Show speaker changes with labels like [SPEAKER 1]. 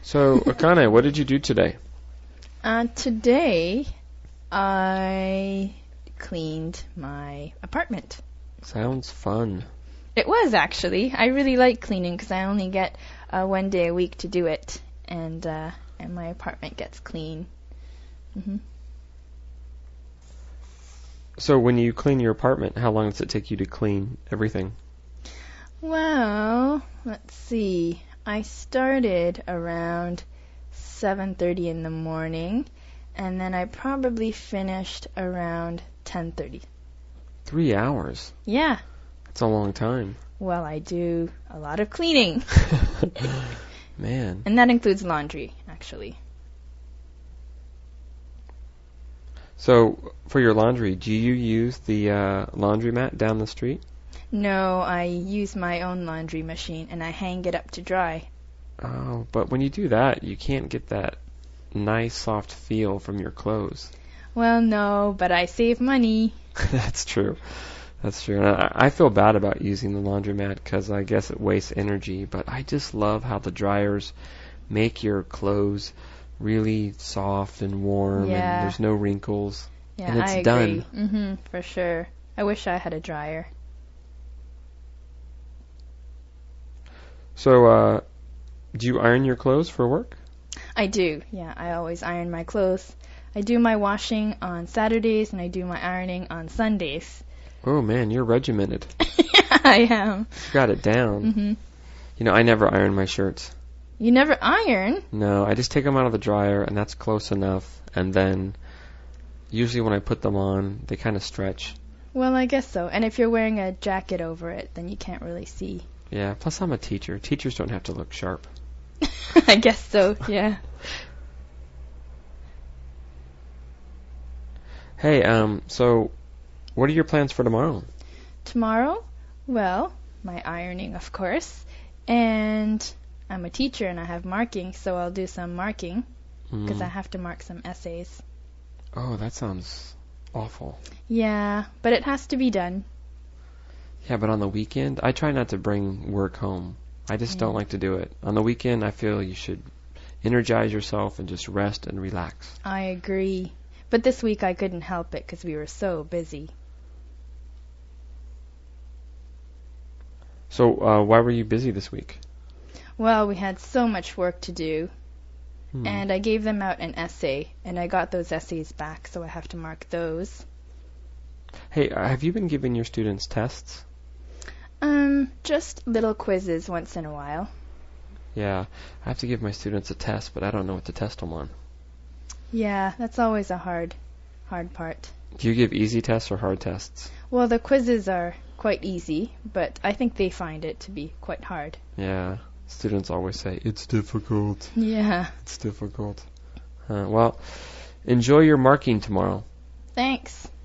[SPEAKER 1] So, Akane, what did you do today?
[SPEAKER 2] Today, I cleaned my apartment.
[SPEAKER 1] Sounds fun.
[SPEAKER 2] It was actually. I really like cleaning because I only get 1 day a week to do it, and my apartment gets clean. hmm
[SPEAKER 1] So, when you clean your apartment, how long does it take you to clean everything?
[SPEAKER 2] Well, let's see. I started around 7:30 in the morning, and then I probably finished around 10:30.
[SPEAKER 1] 3 hours.
[SPEAKER 2] Yeah.
[SPEAKER 1] That's a long time.
[SPEAKER 2] Well, I do a lot of cleaning.
[SPEAKER 1] Man.
[SPEAKER 2] And that includes laundry, actually.
[SPEAKER 1] So, for your laundry, do you use the laundromat down the street?
[SPEAKER 2] No, I use my own laundry machine, and I hang it up to dry.
[SPEAKER 1] Oh, but when you do that, you can't get that nice, soft feel from your clothes.
[SPEAKER 2] Well, no, but I save money.
[SPEAKER 1] That's true. That's true. And I feel bad about using the laundromat because I guess it wastes energy, but I just love how the dryers make your clothes really soft and warm, and there's no wrinkles.
[SPEAKER 2] Yeah,
[SPEAKER 1] and it's
[SPEAKER 2] I agree.
[SPEAKER 1] done.
[SPEAKER 2] For sure. I wish I had a dryer.
[SPEAKER 1] So, do you iron your clothes for work?
[SPEAKER 2] I do. Yeah, I always iron my clothes. I do my washing on Saturdays, and I do my ironing on Sundays.
[SPEAKER 1] Oh, man, you're regimented.
[SPEAKER 2] I am.
[SPEAKER 1] You got it down. You know, I never iron my shirts.
[SPEAKER 2] You never iron?
[SPEAKER 1] No, I just take them out of the dryer, and that's close enough. And then, usually when I put them on, they kind of stretch.
[SPEAKER 2] Well, I guess so. And if you're wearing a jacket over it, then you can't really see.
[SPEAKER 1] Yeah, plus I'm a teacher. Teachers don't have to look sharp.
[SPEAKER 2] I guess so, yeah.
[SPEAKER 1] Hey, so what are your plans for tomorrow?
[SPEAKER 2] Tomorrow? Well, my ironing, of course. And I'm a teacher and I have marking, so I'll do some marking because I have to mark some essays.
[SPEAKER 1] Oh, that sounds awful.
[SPEAKER 2] Yeah, but it has to be done.
[SPEAKER 1] Yeah, but on the weekend, I try not to bring work home. I just don't like to do it. On the weekend, I feel you should energize yourself and just rest and relax.
[SPEAKER 2] I agree. But this week I couldn't help it because we were so busy.
[SPEAKER 1] So, why were you busy this week?
[SPEAKER 2] Well, we had so much work to do. And I gave them out an essay, and I got those essays back, so I have to mark those.
[SPEAKER 1] Hey, have you been giving your students tests?
[SPEAKER 2] Just little quizzes once in a while.
[SPEAKER 1] Yeah, I have to give my students a test, but I don't know what to test them on.
[SPEAKER 2] Yeah, that's always a hard part.
[SPEAKER 1] Do you give easy tests or hard tests?
[SPEAKER 2] Well, the quizzes are quite easy, but I think they find it to be quite hard.
[SPEAKER 1] Yeah, students always say, it's difficult.
[SPEAKER 2] Yeah.
[SPEAKER 1] It's difficult. Well, enjoy your marking tomorrow.
[SPEAKER 2] Thanks.